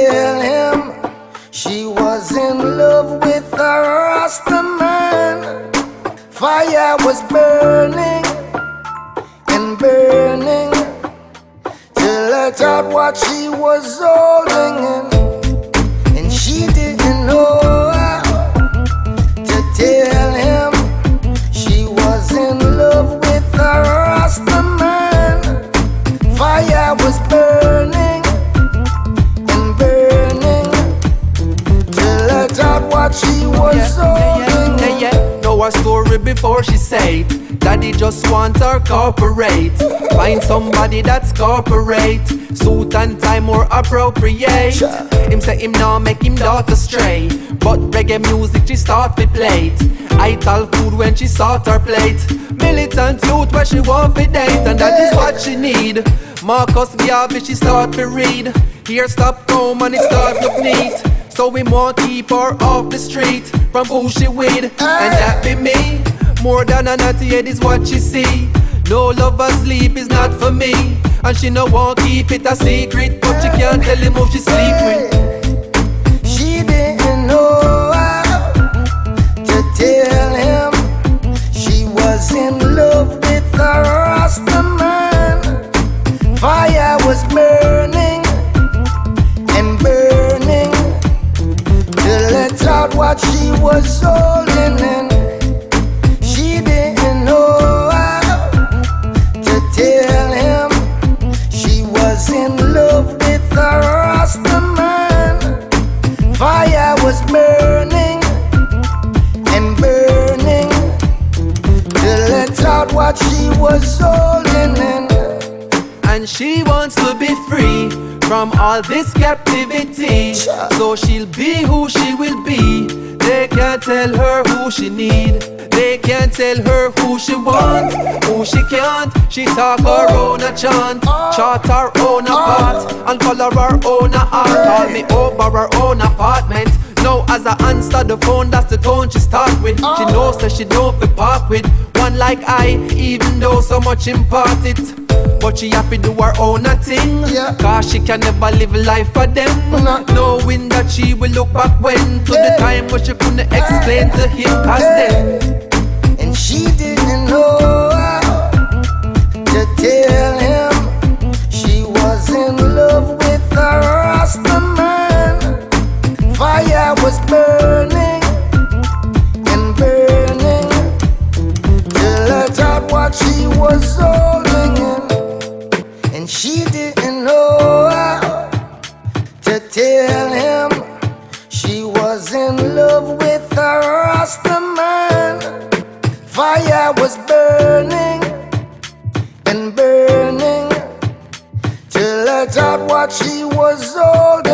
tell him she was in love with a Rasta man. Fire was burning and burning till I thought what she was holding in, and she didn't know how to tell him she was in love with a Rasta man. Fire was burning and burning till I thought what she was holding in. Know her story before she said daddy just want her corporate. Find somebody that's corporate, suit and tie more appropriate. Him say him now make him daughter stray, but reggae music she start to play. I tell food when she sort her plate. Militant youth where she want to date, and that is what she need. Marcus Garvey she start to read. Here stop home and it start look neat. So we won't keep her off the street from who she with, and that be me. More than a naughty head is what she see. No love or sleep is not for me, and she no want keep it a secret, but she can't tell him who she sleep with. She didn't know how to tell him she was in love with a Rasta man. Fire was burning and burning till it out what she was holding in. She didn't know how to tell him she was in love with a Rasta man. Fire was burning and burning till it out what she was holding in. And she wants to be free from all this captivity, so she'll be who she will be. They can't tell her who she need. They can't tell her who she want, who she can't. She talk her own a chant, chart her own a path, and follow her own a heart. Call me over her own apartment. Now as I answer the phone, that's the tone she start with. She knows that she don't be part with one like I, even though so much impart it. But she have to do her own a thing, cause she can never live life for them, knowing that she will look back when to the time when she couldn't explain to him cause then. And she didn't know how to tell him she was in love with a Rasta man. Fire was burning and burning till I thought what she was holding in. And she didn't know how to tell him she was in love with a Rasta man. Fire was burning and burning till I thought what she was holding.